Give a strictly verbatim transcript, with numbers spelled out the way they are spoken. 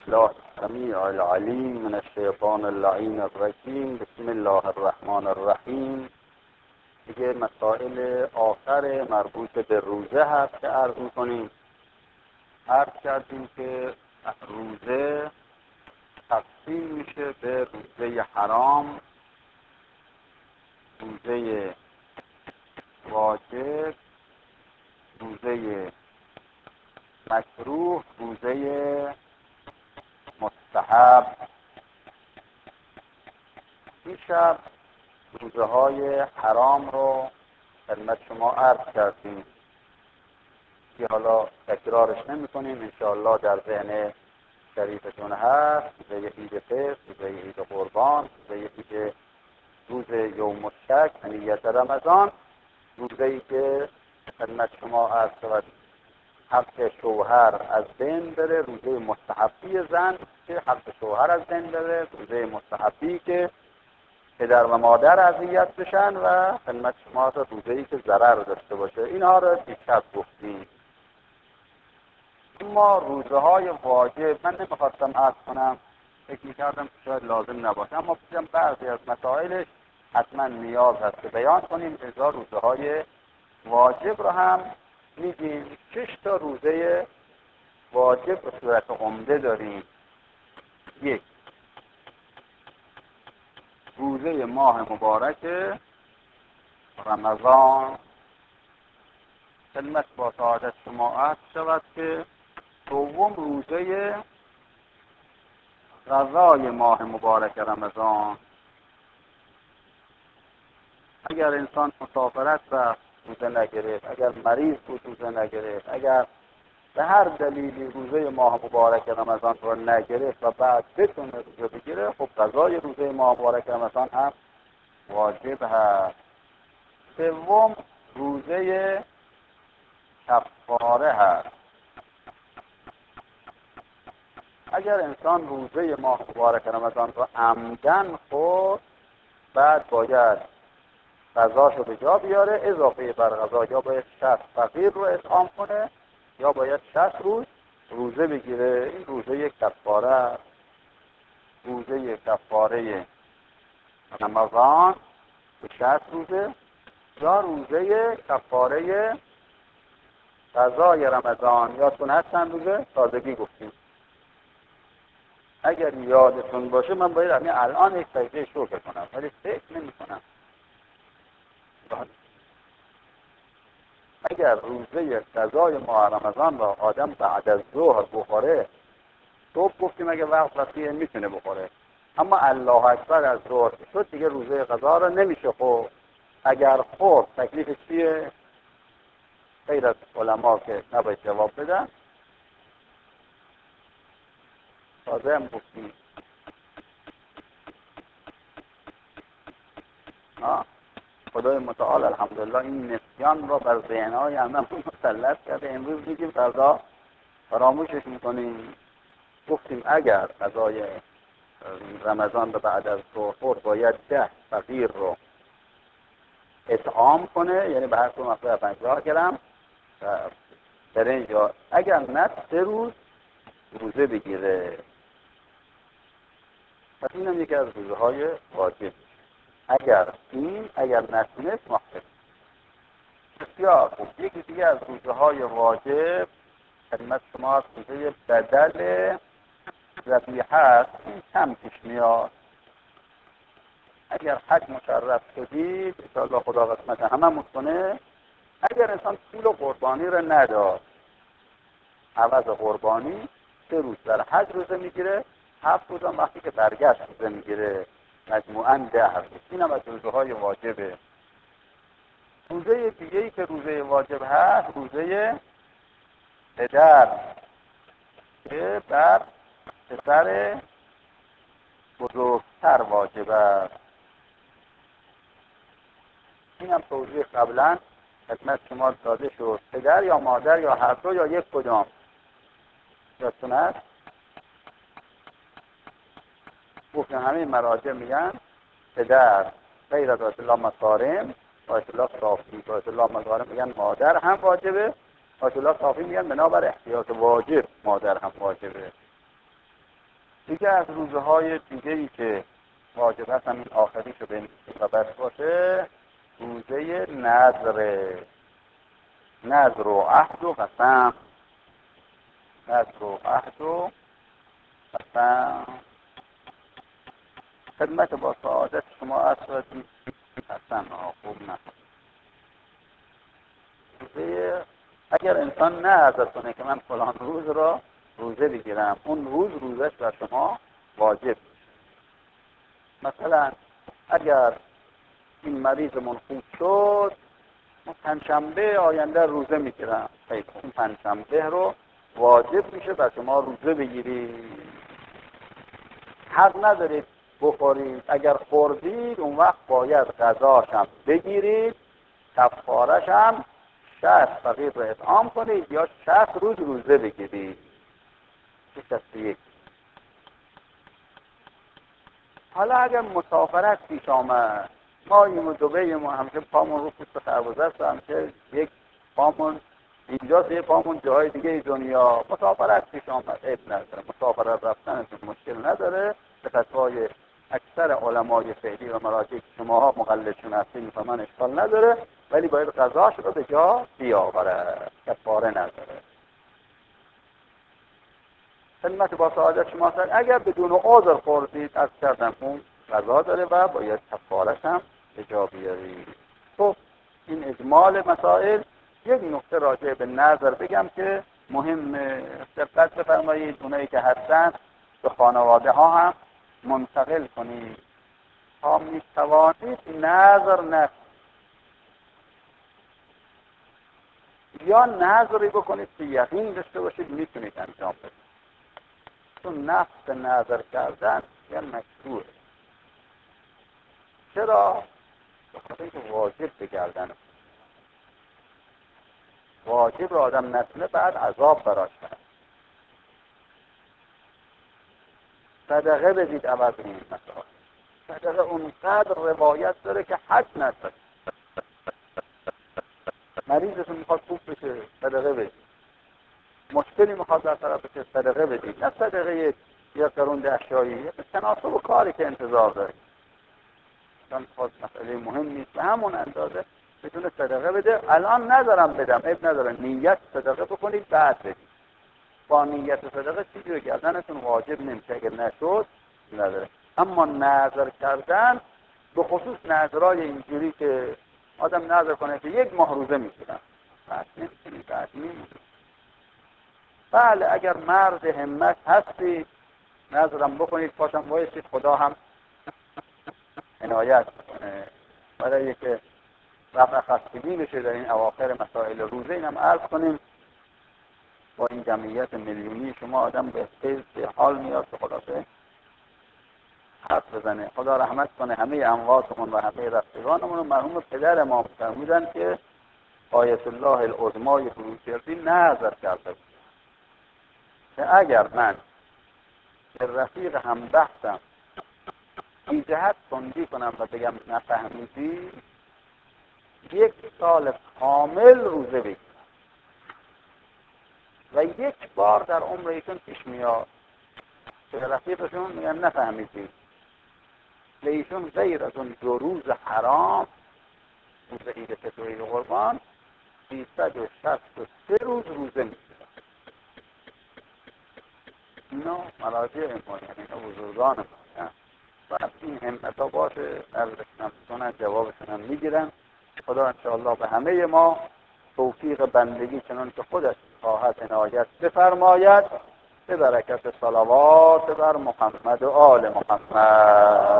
الله السميع العليم من الشیطان اللعین الرجیم. بسم الله الرحمن الرحیم. دیگه مسائل آخر مربوط به روزه هست که عرض می‌کنیم. عرض کردیم که روزه تقسیم میشه به روزه حرام، روزه واجب، روزه مکروه، روزه مستحب. این شب روزه های حرام رو خدمت شما عرض کردیم که حالا تکرارش نمی کنیم، انشاءالله در ذهن شریفتون هست. روزه عید فطر، روزه عید قربان، روزه عید روز یوم الشک، نیت رمضان، روزه ای که خدمت شما عرض شود حق شوهر از بین بره، روزه مستحبی زن که حق شوهر از بین بره، روزه مستحبی که پدر و مادر اذیت بشن و خدمت شما روزه ای که ضرر داشته باشه. اینها رو دیشب گفتیم. اما روزه های واجب من نمیخواستم عرض کنم، فکر میکردم که شاید لازم نباشه، اما بگم بعضی از مسائلش حتما نیاز هست که بیان کنیم. ازا روزه های واجب رو هم میگیم. شش تا روزه واجب به صورت عمده داریم. یک، روزه ماه مبارک رمضان. خدمت با سعادت شما عرض شود که دوم روزه قضای ماه مبارک رمضان. اگر انسان مسافرت رفت روزه نگرفت، اگر مریض بود روزه نگرفت، اگر به هر دلیلی روزه ماه مبارک رمضان رو نگرفت و بعد بتونه روزه بگیره، خب قضای روزه ماه مبارک رمضان هم واجب هست. سوم روزه کفاره هست. اگر انسان روزه ماه مبارک رمضان رو عمدن خورد، بعد باید قضاشو به جا بیاره، اضافه بر قضا یا باید شصت فقیر رو اطعام کنه یا باید شصت روز روزه بگیره. این روزه کفاره، روزه کفاره رمضان به شصت روزه، یا روزه کفاره قضای رمضان. یادتون هست چند روزه؟ تازگی گفتیم. اگر یادتون باشه من باید همین الان یک سجده شکر کنم، ولی فکر نمی کنم. اگر روزه قضای ماه رمضان را آدم بعد از ظهر بخوره، صبح گفتیم اگه وقت وقتیه میتونه بخوره، اما الله اکبر از ظهر شد دیگه روزه قضا را نمیشه خورد. اگر خورد تکلیف چیه؟ غیر از علما که نباید جواب بدن، تازه هم گفتیم خدای متعال الحمدلله این نسیان را بر ذهنهای همه مسلط کرده. امروز میگیم قضا فراموشش میکنیم. گفتیم اگر قضای رمضان رو بعد از ظهر خورد باید ده فقیر رو اطعام کنه، یعنی به هر دو مقدار پنجاه گرم در اینجا. اگر نه سه روز روزه بگیره. پس این هم یکی از روزه های واجب. اگر این اگر نتونست محترم. بسیار خوب. یکی دیگه از روزه های واجب خدمت شما از روزه بدل ذبیحه هست. این کم پیش میاد. اگر حج مشرف شدید انشاءالله خدا قسمت همه مکنه. اگر انسان پول قربانی رو نداد، عوض قربانی سه روز در حج روزه میگیره، هفت روز هم وقتی که برگشت روزه میگیره، مجموعاً ده روز. این هم از روزه های واجبه. روزه دیگه ای که روزه واجب هست روزه پدر که بر پسر بزرگتر واجب است. این هم توضیح قبلا خدمت شما داده شد. پدر یا مادر یا هر دو یا یک کدام. یادتون هست؟ گفتن همه مراجع میگن پدر غیر از آیت الله مکارم، آیت الله صافی، آیت الله مکارم میگن مادر هم واجبه، آیت الله صافی میگن بنابر احتیاط واجب مادر هم واجبه. دیگه از روزه های دیگه‌ای که واجب هست همین آخریش رو بنویسیم و بس باشه، روزه نذر نذر و عهد و قسم. نذر و عهد و قسم خدمت با سعادت شما اصلا قسم ها خوب نه. روزه اگر انسان نه عزت کنه که من فلان روز را روزه بگیرم، اون روز روزش بر شما واجب. مثلا اگر این مریضمون خوب شد، پنجشنبه آینده روزه میگیرم، این پنجشنبه رو واجب میشه بر شما روزه بگیرید. حق ندارید بخورید، اگر خوردید اون وقت باید غذاش هم بگیرید، کفارش هم شصت فقیر رو اطعام کنید یا شصت روز روزه بگیرید. شصت و یک. حالا اگر مسافرت پیش آمد، ما این دبی ما همیشه پامون رو پوست خربزه است، همیشه یک پامون اینجاست یک پامون جای دیگه دنیا. مسافرت پیش آمد عیب نداره، مسافرت رفتن مشکل نداره. به فتوای اکثر علمای فعلی و مراجع که شماها مقلدشون هستید میفهمن اشکال نداره، ولی باید قضاش رو به جا بیاوره، کفاره نداره. خدمت با سعادت شما هست. اگر بدون عذر خوردید از کردن اون قضا داره و باید کفارش هم به جا بیارید. خب این اجمال مسائل. یک نکته راجع به نظر بگم که مهم دقت بفرمایید، اونایی که هستن به خانواده ها هم منتقل کنید تا میتوانید نظر نکنید یا نظری بکنید که یقین داشته باشید میتونید انجام بدید. چون نفس نظر کردن یا مکروه. چرا؟ بخاطر اینکه واجب بگردن، واجب را آدم نتونه بعد عذاب براش کنه. صدقه بدید عوض این مثلا. صدقه اونقدر روایت داره که حد نداره. مریضتون میخواد خوب بشه، صدقه بدید. مشکلی میخواد در طرف بشه، صدقه بدید. نه صدقه یک یا قرون اشیایی، تناسب و کاری که انتظار داره. چون خود مسئله مهم نیست، به همون اندازه بدون صدقه بده. الان ندارم بدم، عیب نداره، نیت صدقه بکنید بعد بدید. با نیت صدقه چیزی رو گردنتون واجب نمیشه، اگر نشد نداره. اما نظر کردن، به خصوص نظرهای اینجوری که آدم نظر کنه که یک ماه روزه میگیرم، بعد نمیتونی، بعد نمیتونی. بله اگر مرد همت هستی نظرم بکنید، پاشم بایستید، خدا هم عنایت کنه. برای که رفع خستگی بشه در این اواخر مسائل روزه، اینم عرض کنیم با این جمعیت میلیونی شما آدم به حیث حال میاد که خلاصه حرف بزنه. خدا رحمت کنه همه امواتمون و همه رفتگانمون. و مرحوم پدر ما فرمودن که آیت الله العظمای فروشیردی نظر کرده که اگر من به رفیق هم بحثم این جهت تندی کنم و بگم نفهمیدی، یک سال کامل روزه بگیرم. و یک بار در عمر ایشون پیش میاد که رفیقشون میگن نفهمیدی، لیشون غیر از اون دو روز حرام، روز عید فطر و عید قربان، سیصد و شصت و سه روز روزه میگیرن. اینا مراجع ما، یعنی اینا بزرگان ما. باید این همتا باشه، ارزشنم کنن، جوابشون هم میگیرن. خدا انشاءالله به همه ما توفیق بندگی چنان که خودش خواهد عنایت بفرماید، به برکت صلوات بر محمد و آل محمد.